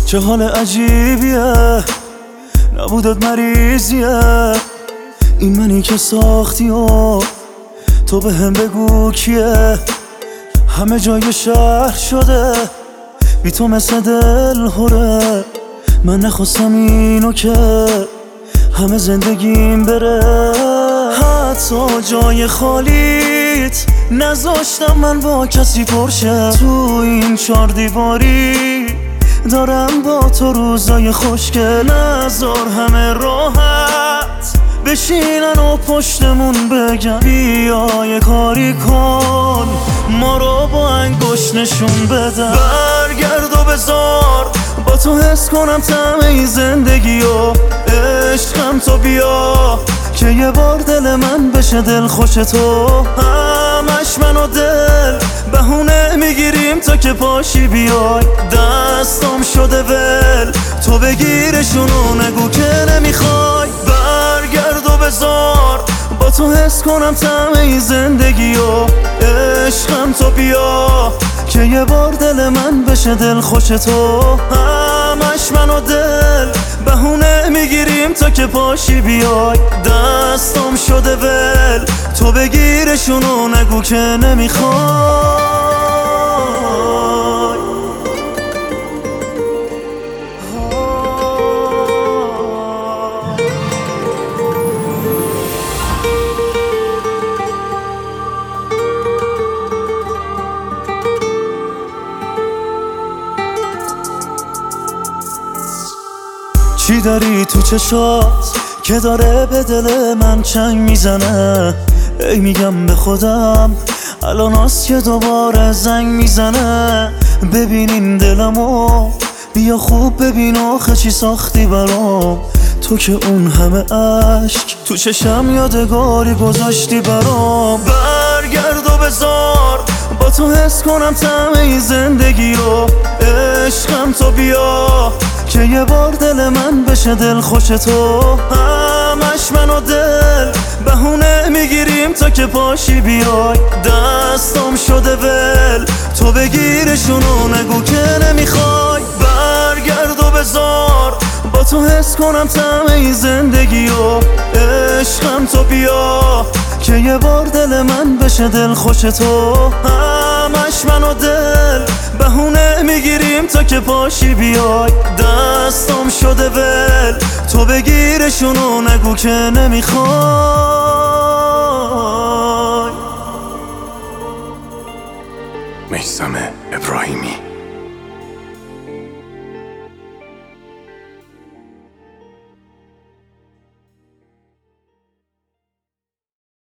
چه حال عجیبیه، نبودت مریضیه. این منی که ساختی و تو به هم بگو کیه. همه جای شهر شده بی تو مثل دل هره. من نخواستم اینو که همه زندگیم بره. حتی جای خالیت نذاشتم من با کسی پرشه. تو این 4 دیواری دارم با تو روزای خوشگل. نذار همه راحت بشینن و پشتمون بگن بیا یه کاری کن، ما رو با انگشت نشون بدن. برگرد و بذار با تو حس کنم طعم زندگی و عشقم. تو بیا که یه بار دل من بشه دل خوش تو. همش من و دل بهونه میگیریم تا که پاشی بیای. دستم شده ول تو بگیرشونو نگو که نمیخوای. برگرد و بذار با تو حس کنم طعم زندگی و عشقم. تو بیا که یه بار دل من بشه دل خوش تو. همش من و دل بهونه میگیریم تا که پاشی بیای. دستم شده ول تو بگیرشونو نگو که نمیخوای. چی داری تو چشات که داره به دل من چنگ میزنه؟ ای میگم به خودم الان هست که دوباره زنگ میزنه. ببین این دلمو بیا خوب ببین آخه چی ساختی برام. تو که اون همه عشق تو چشم یادگاری گذاشتی برام. برگرد و بذار با تو حس کنم طعم زندگی و عشقم. تو بیا که یه بار دل من بشه دل خوش تو. همش من و دل بهونه میگیریم تا که پاشی بیای. دستم شده ول تو بگیرشونو نگو که نمیخوای. برگرد و بذار با تو حس کنم طعم زندگی و عشقم. تو بیا که یه بار دل من بشه دل خوش تو. همش من و دل بهونه میگیریم تا که پاشی بیای. دستم شده ول تو بگیرشونو نگو که نمیخوای.